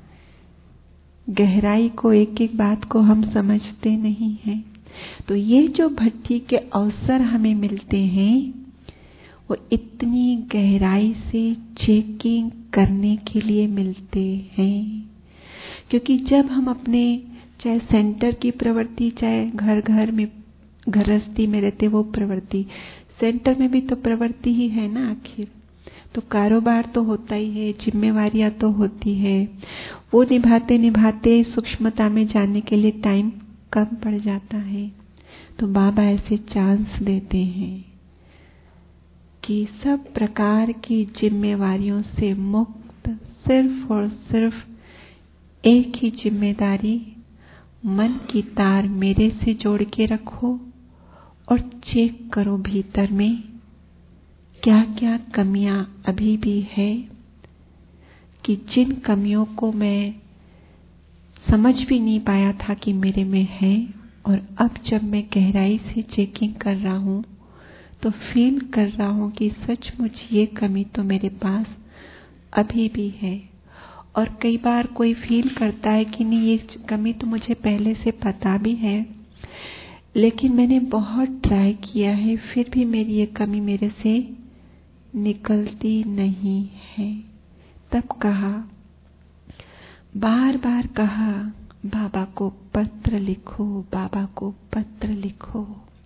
गहराई को, एक एक बात को हम समझते नहीं हैं। तो ये जो भट्टी के अवसर हमें मिलते हैं वो इतनी गहराई से चेकिंग करने के लिए मिलते हैं, क्योंकि जब हम अपने चाहे सेंटर की प्रवृत्ति, चाहे घर घर में गृहस्थी में रहते वो प्रवृत्ति, सेंटर में भी तो प्रवृत्ति ही है ना आखिर, तो कारोबार तो होता ही है, जिम्मेवारियां तो होती है, वो निभाते निभाते सूक्ष्मता में जाने के लिए टाइम कम पड़ जाता है। तो बाबा ऐसे चांस देते हैं कि सब प्रकार की जिम्मेवारियों से मुक्त, सिर्फ और सिर्फ एक ही जिम्मेदारी, मन की तार मेरे से जोड़ के रखो और चेक करो भीतर में क्या क्या कमियां अभी भी है, कि जिन कमियों को मैं समझ भी नहीं पाया था कि मेरे में है, और अब जब मैं गहराई से चेकिंग कर रहा हूं तो फील कर रहा हूं कि सचमुच ये कमी तो मेरे पास अभी भी है। और कई बार कोई फील करता है कि नहीं, ये कमी तो मुझे पहले से पता भी है, लेकिन मैंने बहुत ट्राई किया है, फिर भी मेरी ये कमी मेरे से निकलती नहीं है। तब कहा, बार बार कहा, बाबा को पत्र लिखो, बाबा को पत्र लिखो,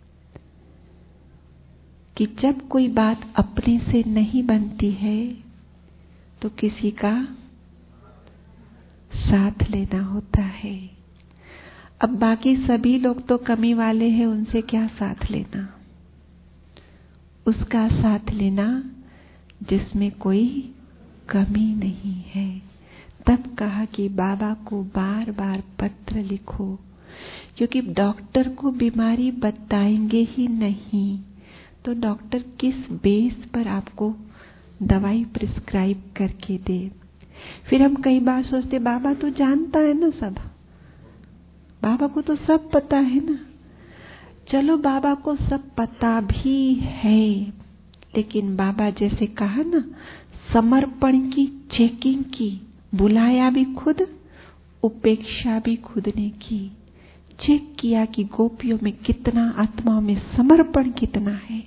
कि जब कोई बात अपने से नहीं बनती है तो किसी का साथ लेना होता है। अब बाकी सभी लोग तो कमी वाले हैं, उनसे क्या साथ लेना, उसका साथ लेना जिसमें कोई कमी नहीं है। तब कहा कि बाबा को बार बार पत्र लिखो, क्योंकि डॉक्टर को बीमारी बताएंगे ही नहीं तो डॉक्टर किस बेस पर आपको दवाई प्रिस्क्राइब करके दे। फिर हम कई बार सोचते बाबा तो जानता है ना सब, बाबा को तो सब पता है ना। चलो बाबा को सब पता भी है, लेकिन बाबा जैसे कहा ना, समर्पण की चेकिंग की, बुलाया भी खुद, उपेक्षा भी खुद ने की। चेक किया कि गोपियों में कितना, आत्माओं में समर्पण कितना है,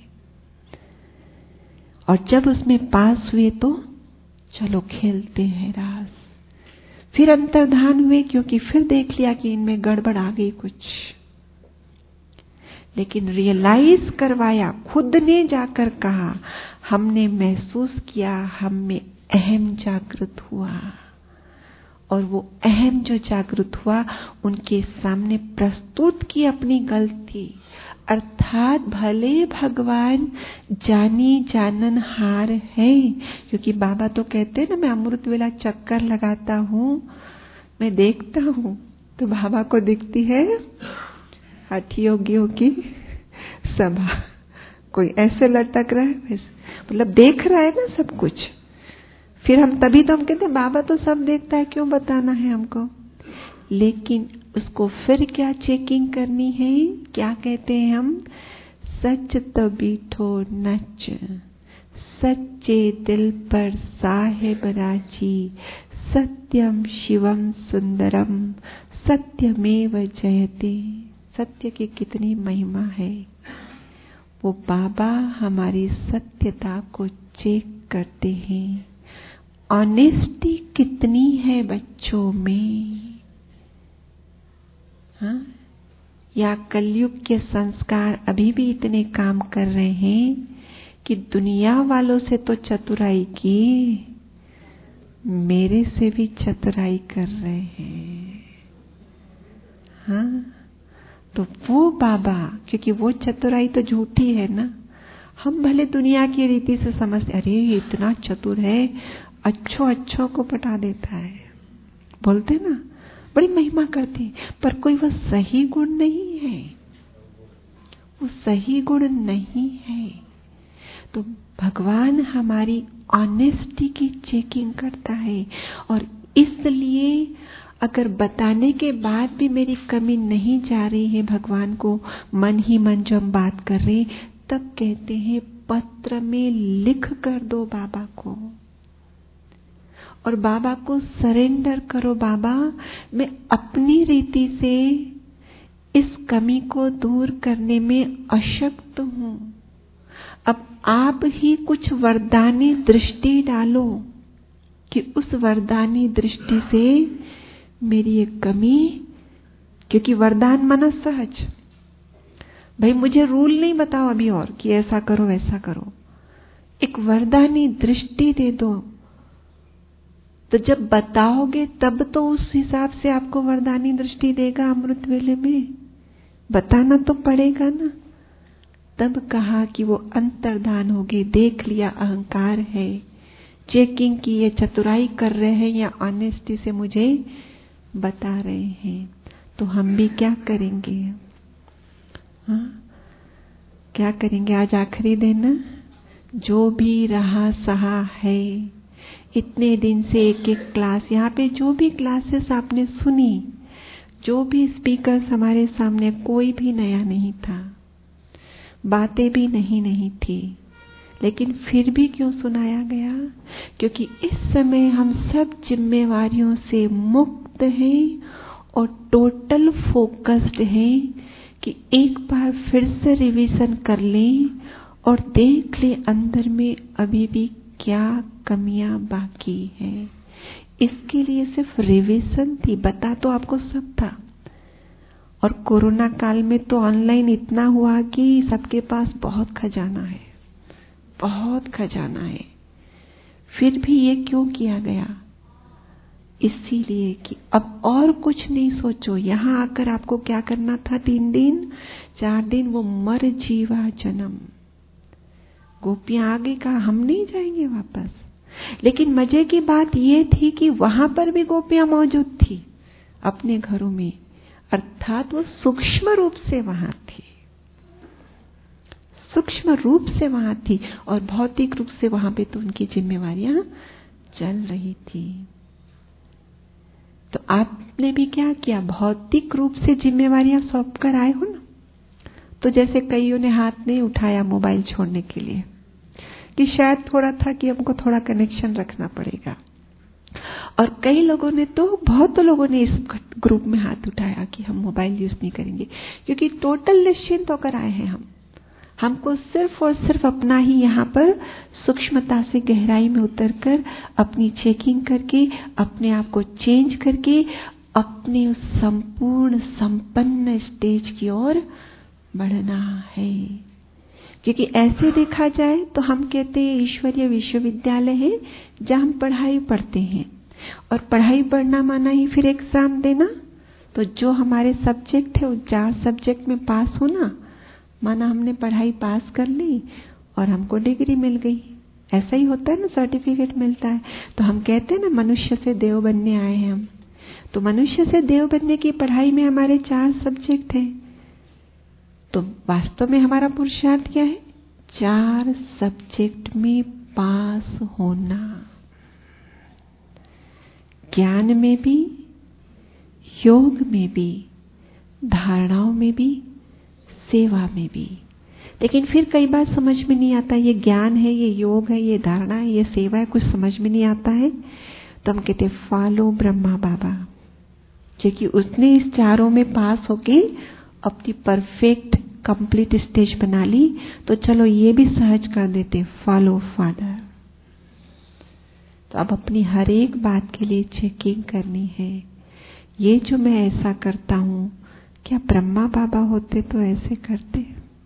और जब उसमें पास हुए तो चलो खेलते हैं रास। फिर अंतर्धान हुए, क्योंकि फिर देख लिया कि इनमें गड़बड़ आ गई कुछ, लेकिन रियलाइज करवाया, खुद ने जाकर कहा, हमने महसूस किया, हम में अहम जागृत हुआ, और वो अहम जो जागृत हुआ उनके सामने प्रस्तुत की अपनी गलती, अर्थात भले भगवान जानी जाननहार है, क्योंकि बाबा तो कहते हैं ना, मैं अमृत वेला चक्कर लगाता हूँ, मैं देखता हूँ तो बाबा को दिखती है हठ योगियों की सभा, कोई ऐसे लटक रहा है, वैसे मतलब देख रहा है ना सब कुछ। फिर हम तभी तो हम कहते हैं बाबा तो सब देखता है, क्यों बताना है हमको। लेकिन उसको फिर क्या चेकिंग करनी है, क्या कहते हैं हम, सच तो बीठो नच, सच्चे दिल पर साहेब राजी, सत्यम शिवम सुंदरम, सत्यमेव जयते। सत्य की कितनी महिमा है, वो बाबा हमारी सत्यता को चेक करते हैं। ऑनेस्टी कितनी है बच्चों में, हाँ? या कलयुग के संस्कार अभी भी इतने काम कर रहे हैं कि दुनिया वालों से तो चतुराई की, मेरे से भी चतुराई कर रहे हैं, हाँ? तो वो बाबा, क्योंकि वो चतुराई तो झूठी है ना, हम भले दुनिया की रीति से समझते, अरे ये इतना चतुर है, अच्छो अच्छों को पटा देता है, बोलते ना, बड़ी महिमा करते, पर कोई वह सही गुण नहीं है, वो सही गुण नहीं है। तो भगवान हमारी ऑनेस्टी की चेकिंग करता है, और इसलिए अगर बताने के बाद भी मेरी कमी नहीं जा रही है भगवान को, मन ही मन जब हम बात कर रहे, तब कहते हैं पत्र में लिख कर दो बाबा को, और बाबा को सरेंडर करो, बाबा मैं अपनी रीति से इस कमी को दूर करने में अशक्त हूं, अब आप ही कुछ वरदानी दृष्टि डालो कि उस वरदानी दृष्टि से मेरी ये कमी, क्योंकि वरदान माना सहज, भाई मुझे रूल नहीं बताओ अभी और कि ऐसा करो वैसा करो, एक वरदानी दृष्टि दे दो, तो जब बताओगे तब तो उस हिसाब से आपको वरदानी दृष्टि देगा, अमृत वेले में बताना तो पड़ेगा ना। तब कहा कि वो अंतर्धान हो गए, देख लिया अहंकार है, चेकिंग की ये चतुराई कर रहे हैं या ऑनेस्टी से मुझे बता रहे हैं, तो हम भी क्या करेंगे, हाँ? क्या करेंगे? आज आखिरी दिन, जो भी रहा सहा है। इतने दिन से एक एक क्लास, यहाँ पे जो भी क्लासेस आपने सुनी, जो भी स्पीकर्स हमारे सामने, कोई भी नया नहीं था, बातें भी नहीं नहीं थी, लेकिन फिर भी क्यों सुनाया गया? क्योंकि इस समय हम सब जिम्मेवारियों से मुक्त हैं और टोटल फोकस्ड हैं कि एक बार फिर से रिवीजन कर लें और देख लें अंदर में अभी भी क्या कमियां बाकी हैं। इसके लिए सिर्फ रिवीजन थी, बता तो आपको सब था। और कोरोना काल में तो ऑनलाइन इतना हुआ कि सबके पास बहुत खजाना है, बहुत खजाना है। फिर भी ये क्यों किया गया? इसीलिए कि अब और कुछ नहीं सोचो, यहां आकर आपको क्या करना था? तीन दिन चार दिन वो मर जीवा जन्म। गोपियां आगे कहा हम नहीं जाएंगे वापस, लेकिन मजे की बात ये थी कि वहां पर भी गोपियां मौजूद थी अपने घरों में, अर्थात वो सूक्ष्म रूप से वहां थी, सूक्ष्म रूप से वहां थी, और भौतिक रूप से वहां पे तो उनकी जिम्मेवारियां चल रही थी। तो आपने भी क्या किया? भौतिक रूप से जिम्मेवारियां सौंप कर आए हो ना। तो जैसे कईयों ने हाथ नहीं उठाया मोबाइल छोड़ने के लिए, कि शायद थोड़ा था कि हमको थोड़ा कनेक्शन रखना पड़ेगा, और कई लोगों ने तो, बहुत लोगों ने इस ग्रुप में हाथ उठाया कि हम मोबाइल यूज नहीं करेंगे, क्योंकि टोटल निश्चिंत होकर आए हैं हम। हमको सिर्फ और सिर्फ अपना ही यहाँ पर सूक्ष्मता से गहराई में उतरकर अपनी चेकिंग करके, अपने आप को चेंज करके, अपने उस संपूर्ण संपन्न स्टेज की ओर बढ़ना है। क्योंकि ऐसे देखा जाए तो हम कहते हैं ईश्वरीय विश्वविद्यालय है जहाँ हम पढ़ाई पढ़ते हैं, और पढ़ाई पढ़ना माना ही फिर एग्जाम देना। तो जो हमारे सब्जेक्ट है, वो चार सब्जेक्ट में पास होना माना हमने पढ़ाई पास कर ली और हमको डिग्री मिल गई। ऐसा ही होता है ना, सर्टिफिकेट मिलता है। तो हम कहते हैं ना मनुष्य से देव बनने आए हैं हम। तो मनुष्य से देव बनने की पढ़ाई में हमारे चार सब्जेक्ट हैं। तो वास्तव में हमारा पुरुषार्थ क्या है? चार सब्जेक्ट में पास होना, ज्ञान में भी, योग में भी, धारणाओं में भी, सेवा में भी। लेकिन फिर कई बार समझ में नहीं आता, ये ज्ञान है, ये योग है, ये धारणा है, ये सेवा है, कुछ समझ में नहीं आता है। तो हम कहते फॉलो ब्रह्मा बाबा, क्योंकि उसने इस चारों में पास होके अपनी परफेक्ट कंप्लीट स्टेज बना ली। तो चलो ये भी सहज कर देते, फॉलो फादर। तो अब अपनी हर एक बात के लिए चेकिंग करनी है। ये जो मैं ऐसा करता हूं, क्या ब्रह्मा बाबा होते तो ऐसे करते?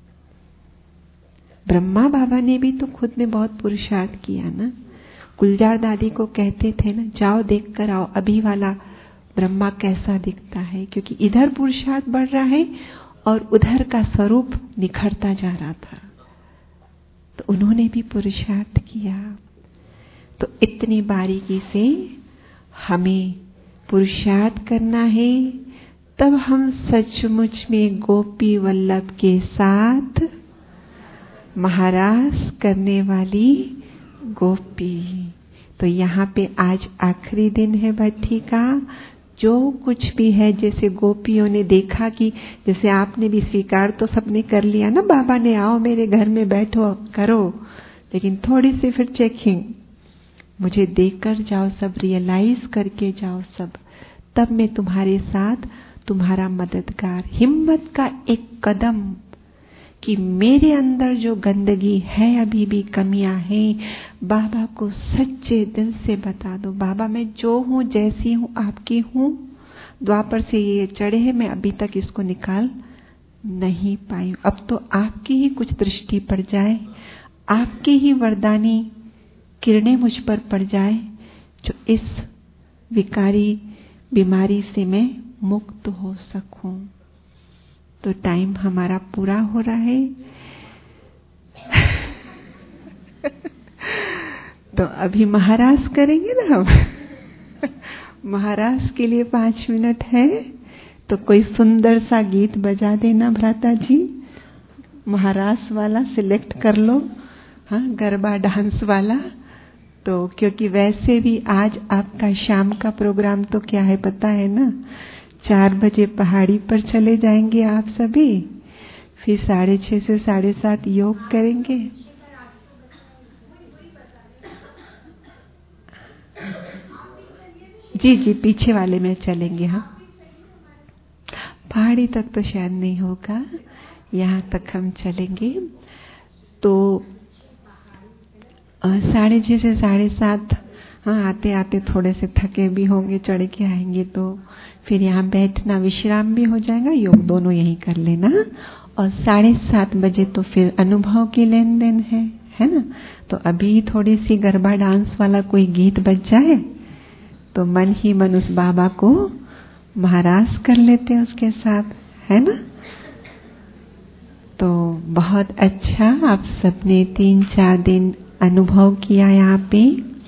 ब्रह्मा बाबा ने भी तो खुद में बहुत पुरुषार्थ किया ना। गुलजार दादी को कहते थे ना, जाओ देख कर आओ अभी वाला ब्रह्मा कैसा दिखता है, क्योंकि इधर पुरुषार्थ बढ़ रहा है और उधर का स्वरूप निखरता जा रहा था। तो उन्होंने भी पुरुषार्थ किया। तो इतनी बारीकी से हमें पुरुषार्थ करना है, तब हम सचमुच में गोपी वल्लभ के साथ महारास करने वाली गोपी। तो यहाँ पे आज आखिरी दिन है भट्टी का। जो कुछ भी है, जैसे गोपियों ने देखा कि जैसे आपने भी स्वीकार तो सबने कर लिया ना, बाबा ने आओ मेरे घर में बैठो करो, लेकिन थोड़ी सी फिर चेकिंग, मुझे देखकर जाओ, सब रियलाइज करके जाओ सब, तब मैं तुम्हारे साथ तुम्हारा मददगार। हिम्मत का एक कदम कि मेरे अंदर जो गंदगी है, अभी भी कमियां हैं, बाबा को सच्चे दिल से बता दो, बाबा मैं जो हूं, जैसी हूं, आपकी हूं। द्वापर से ये चढ़े हैं, मैं अभी तक इसको निकाल नहीं पाई। अब तो आपकी ही कुछ दृष्टि पड़ जाए, आपकी ही वरदानी किरणें मुझ पर पड़ जाए, जो इस विकारी बीमारी से मैं मुक्त हो सकूं। तो टाइम हमारा पूरा हो रहा है। तो अभी महाराज करेंगे ना हम। महाराज के लिए पांच मिनट है, तो कोई सुंदर सा गीत बजा देना भ्राता जी। महारास वाला सिलेक्ट कर लो, हाँ, गरबा डांस वाला। तो क्योंकि वैसे भी आज आपका शाम का प्रोग्राम तो क्या है पता है ना, चार बजे पहाड़ी पर चले जाएंगे आप सभी, फिर साढ़े छह से साढ़े सात योग करेंगे। जी जी पीछे वाले में चलेंगे। हाँ, पहाड़ी तक तो शायद नहीं होगा, यहाँ तक हम चलेंगे। तो साढ़े छह से साढ़े सात, हाँ, आते आते थोड़े से थके भी होंगे, चढ़ के आएंगे तो फिर यहाँ बैठना विश्राम भी हो जाएगा, योग दोनों यहीं कर लेना। और साढ़े सात बजे तो फिर अनुभव की लेन देन है, है ना। तो अभी थोड़ी सी गरबा डांस वाला कोई गीत बज जाए तो मन ही मन उस बाबा को महारास कर लेते हैं उसके साथ, है ना। तो बहुत अच्छा, आप सबने तीन चार दिन अनुभव किया यहाँ पे,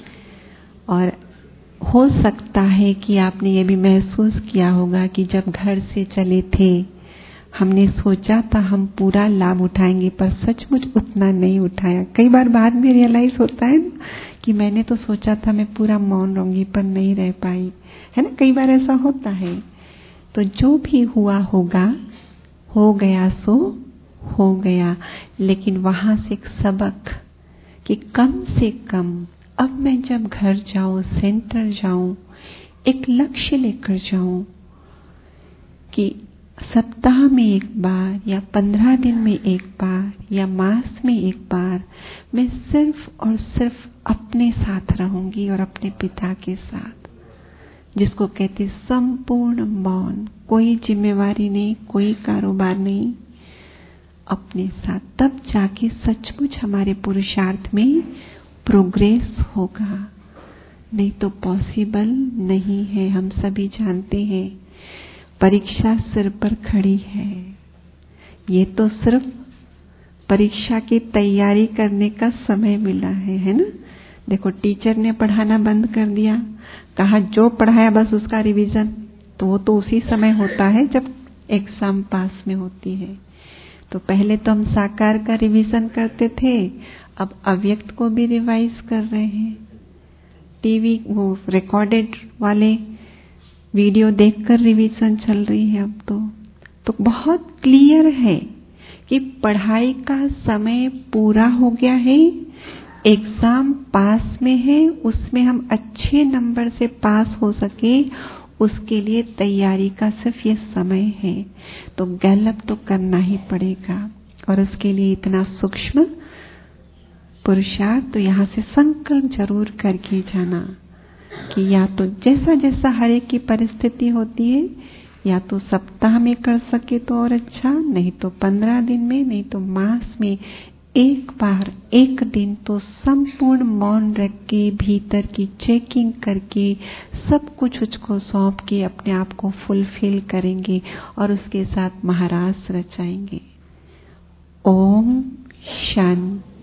और हो सकता है कि आपने ये भी महसूस किया होगा कि जब घर से चले थे हमने सोचा था हम पूरा लाभ उठाएंगे, पर सचमुच उतना नहीं उठाया। कई बार बाद में रियलाइज होता है ना कि मैंने तो सोचा था मैं पूरा मौन रहूंगी पर नहीं रह पाई, है ना। कई बार ऐसा होता है। तो जो भी हुआ होगा, हो गया सो हो गया, लेकिन वहां से एक सबक कि कम से कम अब मैं जब घर जाऊं, सेंटर जाऊं, एक लक्ष्य लेकर जाऊं कि सप्ताह में एक बार या पंद्रह दिन में एक बार या मास में एक बार मैं सिर्फ और सिर्फ अपने साथ रहूंगी और अपने पिता के साथ, जिसको कहते संपूर्ण मौन, कोई जिम्मेवारी नहीं, कोई कारोबार नहीं, अपने साथ। तब जाके सचमुच हमारे पुरुषार्थ में प्रोग्रेस होगा, नहीं तो पॉसिबल नहीं है। हम सभी जानते हैं परीक्षा सिर पर खड़ी है, ये तो सिर्फ परीक्षा की तैयारी करने का समय मिला है, है ना। देखो टीचर ने पढ़ाना बंद कर दिया, कहा जो पढ़ाया बस उसका रिवीजन, तो वो तो उसी समय होता है जब एग्जाम पास में होती है। तो पहले तो हम साकार का रिवीजन करते थे, अब अव्यक्त को भी रिवाइज कर रहे हैं। टीवी वो रिकॉर्डेड वाले वीडियो देखकर रिवीजन चल रही है अब तो। तो बहुत क्लियर है कि पढ़ाई का समय पूरा हो गया है, एग्जाम पास में है, उसमें हम अच्छे नंबर से पास हो सके उसके लिए तैयारी का सिर्फ ये समय है। तो गैलप तो करना ही पड़ेगा, और उसके लिए इतना सूक्ष्म पुरुषार्थ तो यहाँ से संकल्प जरूर करके जाना कि या तो जैसा जैसा हर एक की परिस्थिति होती है, या तो सप्ताह में कर सके तो और अच्छा, नहीं तो पंद्रह दिन में, नहीं तो मास में एक बार एक दिन तो संपूर्ण मौन रख के भीतर की चेकिंग करके सब कुछ उसको सौंप के अपने आप को फुलफिल करेंगे और उसके साथ महारास रचाएंगे। ओम शांति।